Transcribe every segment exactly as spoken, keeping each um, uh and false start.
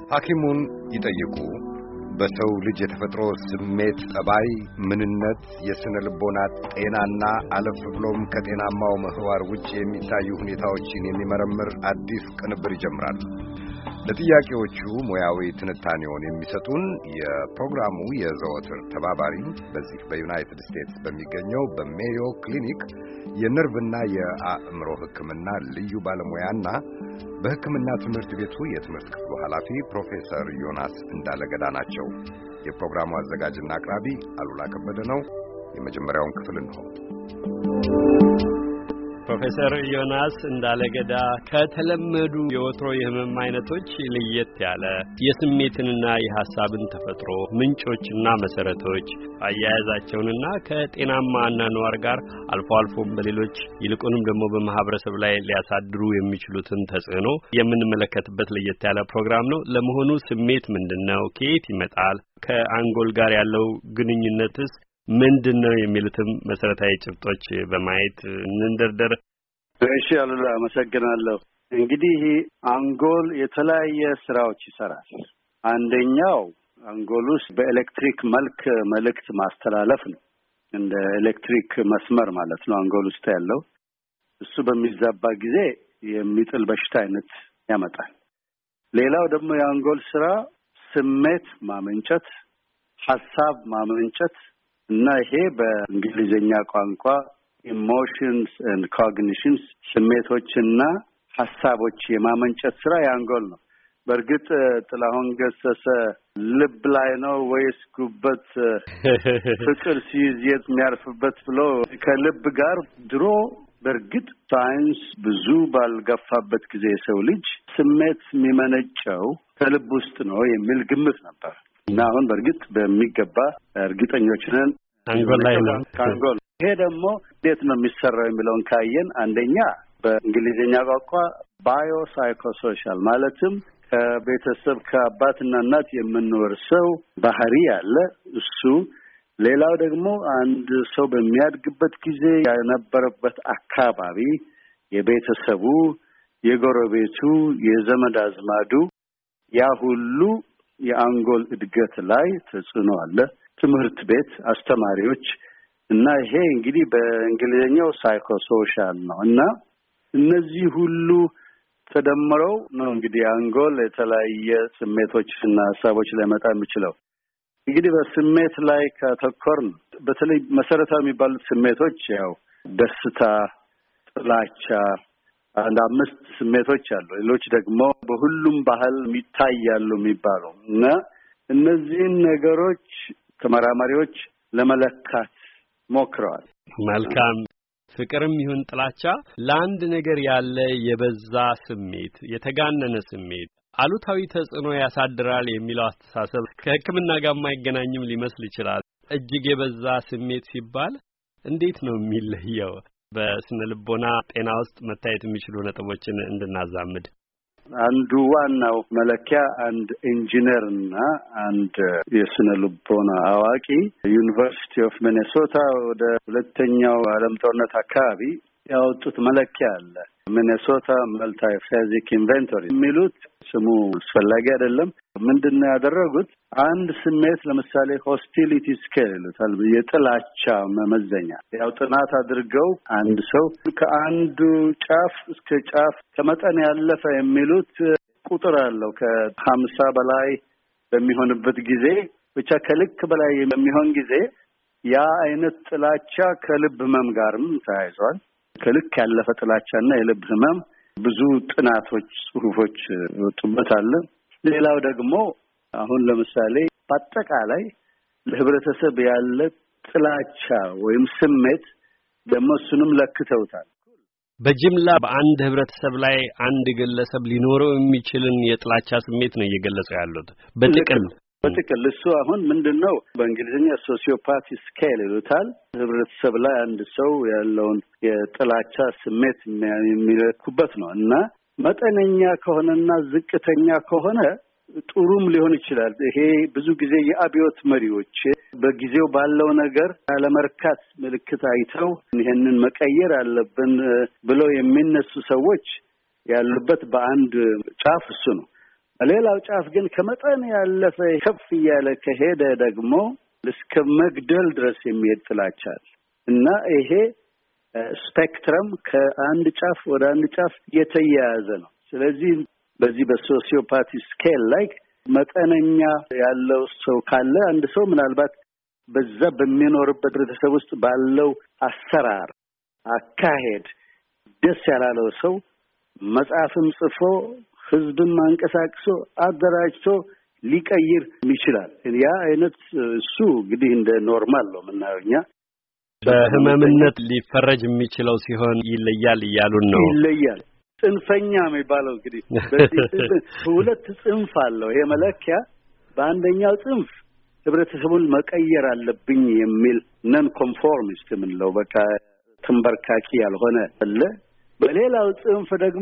ሐኪሙን ይጠይቁ በሰው ልጅ የተፈጥሮ ስሜት ጠባይ ምንነት የስነ ልቦና ጤናና አለፍ ብሎም ከጤናማው ምህዋር ውጭ የሚታዩ ሁኔታዎችን የሚመረምር አዲስ ቅንብር ይጀምራል። ለጥያቄዎቹ ሙያዊ ትንታኔውን የሚሰጡን የፕሮግራሙ የዘወትር ተባባሪ በዚህ በዩናይትድ ስቴትስ በሚገኘው በሜዮ ክሊኒክ የነርቭና የአእምሮ ሕክምና ልዩ ባለሙያና በሕክምና ትምህርት ቤቱ የትምህርት ክፍሉ ኃላፊ ፕሮፌሰር ዮናስ እንዳለገዳ ናቸው። የፕሮግራሙ አዘጋጅና አቅራቢ አሉላ ከበደ ነው። የመጀመሪያውን ክፍል ነው። ፕሮፌሰር ዮናስ እንዳለገዳ ከተለመዱ የወትሮ የህመም አይነቶች ለየት ያለ የስሜትንና የሐሳብን ተፈጥሮ ምንጮችና መሰረቶች አያያዛቸውንና ከጤናማ አኗኗር ጋር አልፎ አልፎም በሌሎች ይልቁንም ደግሞ በማህበረሰብ ላይ ሊያሳድሩ የሚችሉትን ተጽዕኖ የምንመለከትበት ለየት ያለ ፕሮግራም ነው። ለመሆኑ ስሜት ምንድነው? ከየት ይመጣል? ከአንጎል ጋር ያለው ግንኙነትስ ምንድነው? የሚሉትም መሰረታዊ ጭብጦች በማየት እንንደርደር። እሺ አሉላ፣ አመሰግናለሁ። እንግዲህ አንጎል የተለያየ ስራዎች ይሰራል። አንደኛው አንጎል ውስጥ በኤሌክትሪክ መልክ መልእክት ማስተላለፍ ነው። እንደ ኤሌክትሪክ መስመር ማለት ነው አንጎል ውስጥ ያለው። እሱ በሚዛባ ጊዜ የሚጥል በሽታ አይነት ያመጣል። ሌላው ደግሞ የአንጎል ስራ ስሜት ማመንጨት፣ ሐሳብ ማመንጨት እና ይሄ በእንግሊዘኛ ቋንቋ ኢሞሽንስ ኤንድ ኮግኒሽንስ ስሜቶችና ሐሳቦች የማመንጨት ስራ የአንጎል ነው። በእርግጥ ጥላሁን ገሰሰ ልብ ላይ ነው ወይስ ጉበት ፍቅር ሲይዝ የት የሚያርፍበት ብሎ ከልብ ጋር ድሮ በእርግጥ ሳይንስ ብዙ ባልገፋበት ጊዜ የሰው ልጅ ስሜት የሚመነጨው ከልብ ውስጥ ነው የሚል ግምት ነበር። እና አሁን በእርግጥ በሚገባ እርግጠኞች ነን አንጎል ላይ ነው አንጎል። ይሄ ደግሞ እንዴት ነው የሚሰራው የሚለውን ካየን አንደኛ በእንግሊዘኛ ቋንቋ ባዮ ሳይኮሶሻል ማለትም ከቤተሰብ ከአባትና እናት የምንወርሰው ባህሪ ያለ እሱ። ሌላው ደግሞ አንድ ሰው በሚያድግበት ጊዜ የነበረበት አካባቢ የቤተሰቡ፣ የጎረቤቱ፣ የዘመድ አዝማዱ ያ ሁሉ የአንጎል እድገት ላይ ተጽዕኖ አለ። ትምህርት ቤት አስተማሪዎች እና ይሄ እንግዲህ በእንግሊዘኛው ሳይኮሶሻል ነው። እና እነዚህ ሁሉ ተደምረው ነው እንግዲህ አንጎል የተለያየ ስሜቶችና ሀሳቦች ሊያመጣ የሚችለው። እንግዲህ በስሜት ላይ ከተኮርን በተለይ መሰረታዊ የሚባሉት ስሜቶች ያው ደስታ፣ ጥላቻ፣ አንድ አምስት ስሜቶች አሉ። ሌሎች ደግሞ በሁሉም ባህል የሚታያሉ የሚባሉ እና እነዚህን ነገሮች ተመራማሪዎች ለመለካት ሞክረዋል። መልካም። ፍቅርም ይሁን ጥላቻ ለአንድ ነገር ያለ የበዛ ስሜት፣ የተጋነነ ስሜት አሉታዊ ተጽዕኖ ያሳድራል የሚለው አስተሳሰብ ከሕክምና ጋር የማይገናኝም ሊመስል ይችላል። እጅግ የበዛ ስሜት ሲባል እንዴት ነው የሚለየው? በስነ ልቦና ጤና ውስጥ መታየት የሚችሉ ነጥቦችን እንድናዛምድ አንዱ ዋናው መለኪያ አንድ ኢንጂነርና አንድ የስነ ልቦና አዋቂ ዩኒቨርሲቲ ኦፍ ሚኔሶታ ወደ ሁለተኛው ዓለም ጦርነት አካባቢ ያወጡት መለኪያ አለ። ሚኔሶታ መልታይ ፊዚክ ኢንቨንቶሪ የሚሉት ስሙ አስፈላጊ አይደለም። ምንድነው ያደረጉት? አንድ ስሜት ለምሳሌ ሆስቲሊቲ ስኬል ይሉታል፣ የጥላቻ መመዘኛ። ያው ጥናት አድርገው አንድ ሰው ከአንዱ ጫፍ እስከ ጫፍ ከመጠን ያለፈ የሚሉት ቁጥር አለው። ከሀምሳ በላይ በሚሆንበት ጊዜ ብቻ ከልክ በላይ በሚሆን ጊዜ ያ አይነት ጥላቻ ከልብ ህመም ጋርም ተያይዟል። ከልክ ያለፈ ጥላቻና የልብ ህመም ብዙ ጥናቶች፣ ጽሁፎች ወጡበት አለ። ሌላው ደግሞ አሁን ለምሳሌ በአጠቃላይ ለህብረተሰብ ያለ ጥላቻ ወይም ስሜት ደግሞ እሱንም ለክተውታል። በጅምላ በአንድ ህብረተሰብ ላይ አንድ ግለሰብ ሊኖረው የሚችልን የጥላቻ ስሜት ነው እየገለጹ ያሉት በጥቅል በጥቅል እሱ አሁን ምንድነው በእንግሊዝኛ ሶሲዮፓቲ ስኬል ይሉታል። ህብረተሰብ ላይ አንድ ሰው ያለውን የጥላቻ ስሜት የሚለኩበት ነው እና መጠነኛ ከሆነና ዝቅተኛ ከሆነ ጥሩም ሊሆን ይችላል። ይሄ ብዙ ጊዜ የአብዮት መሪዎች በጊዜው ባለው ነገር ያለመርካት ምልክት አይተው ይሄንን መቀየር አለብን ብለው የሚነሱ ሰዎች ያሉበት በአንድ ጫፍ እሱ ነው። ሌላው ጫፍ ግን ከመጠን ያለፈ ከፍ እያለ ከሄደ ደግሞ እስከ መግደል ድረስ የሚሄድ ጥላቻ እና ይሄ ስፔክትረም ከአንድ ጫፍ ወደ አንድ ጫፍ የተያያዘ ነው። ስለዚህ በዚህ በሶሲዮፓቲ ስኬል ላይ መጠነኛ ያለው ሰው ካለ አንድ ሰው ምናልባት በዛ በሚኖርበት ህብረተሰብ ውስጥ ባለው አሰራር አካሄድ ደስ ያላለው ሰው መጽሐፍም ጽፎ ህዝብን ማንቀሳቅሶ አደራጅቶ ሊቀይር ይችላል። ያ አይነት እሱ እንግዲህ እንደ ኖርማል ነው የምናየውኛ። በህመምነት ሊፈረጅ የሚችለው ሲሆን ይለያል እያሉን ነው። ይለያል። ጽንፈኛ የሚባለው እንግዲህ በዚህ ሁለት ጽንፍ አለው ይሄ መለኪያ። በአንደኛው ጽንፍ ህብረተሰቡን መቀየር አለብኝ የሚል ነን ኮንፎርሚስት የምንለው በቃ ተንበርካኪ ያልሆነ አለ። በሌላው ጽንፍ ደግሞ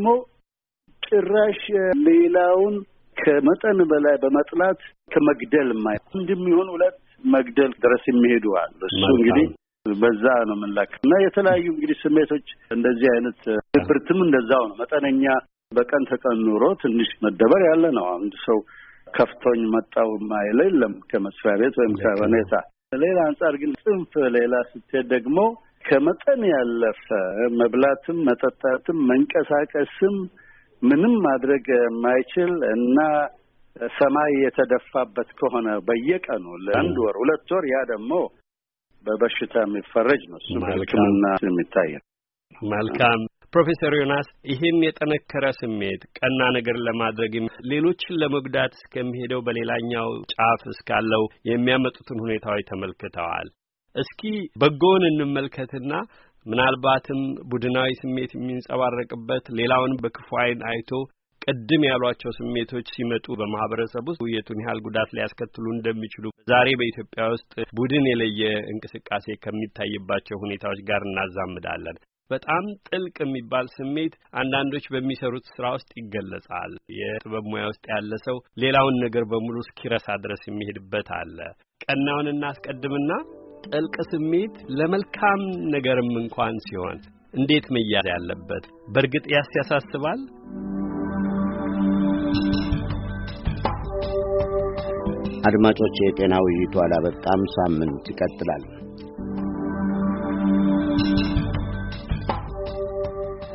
ጭራሽ ሌላውን ከመጠን በላይ በመጥላት ከመግደል ማይ እንደሚሆን ሁለት መግደል ድረስ የሚሄዱ አሉ። እሱ እንግዲህ በዛ ነው የምንላክ እና የተለያዩ እንግዲህ ስሜቶች እንደዚህ አይነት ድብርትም እንደዛው ነው። መጠነኛ በቀን ተቀን ኑሮ ትንሽ መደበር ያለ ነው። አንድ ሰው ከፍቶኝ መጣው ማይል የለም ከመስሪያ ቤት ወይም ከሁኔታ። ሌላ አንጻር ግን ጽንፍ ሌላ ስትሄድ ደግሞ ከመጠን ያለፈ መብላትም መጠጣትም መንቀሳቀስም ምንም ማድረግ የማይችል እና ሰማይ የተደፋበት ከሆነ በየቀኑ ለአንድ ወር ሁለት ወር ያ ደግሞ በበሽታ የሚፈረጅ ነው። እሱ ሕክምና የሚታይ መልካም ፕሮፌሰር ዮናስ ይሄን የጠነከረ ስሜት ቀና ነገር ለማድረግ ሌሎችን ለመጉዳት እስከሚሄደው በሌላኛው ጫፍ እስካለው የሚያመጡትን ሁኔታዎች ተመልክተዋል። እስኪ በጎን እንመልከትና ምናልባትም ቡድናዊ ስሜት የሚንጸባረቅበት ሌላውን በክፉ ዓይን አይቶ ቅድም ያሏቸው ስሜቶች ሲመጡ በማህበረሰብ ውስጥ የቱን ያህል ጉዳት ሊያስከትሉ እንደሚችሉ ዛሬ በኢትዮጵያ ውስጥ ቡድን የለየ እንቅስቃሴ ከሚታይባቸው ሁኔታዎች ጋር እናዛምዳለን። በጣም ጥልቅ የሚባል ስሜት አንዳንዶች በሚሰሩት ስራ ውስጥ ይገለጻል። የጥበብ ሙያ ውስጥ ያለ ሰው ሌላውን ነገር በሙሉ እስኪረሳ ድረስ የሚሄድበት አለ። ቀናውን እናስቀድምና ጥልቅ ስሜት ለመልካም ነገርም እንኳን ሲሆን እንዴት መያዝ ያለበት በእርግጥ ያስያሳስባል። አድማጮች የጤና ውይይቱ አላበቃም፣ ሳምንት ይቀጥላል።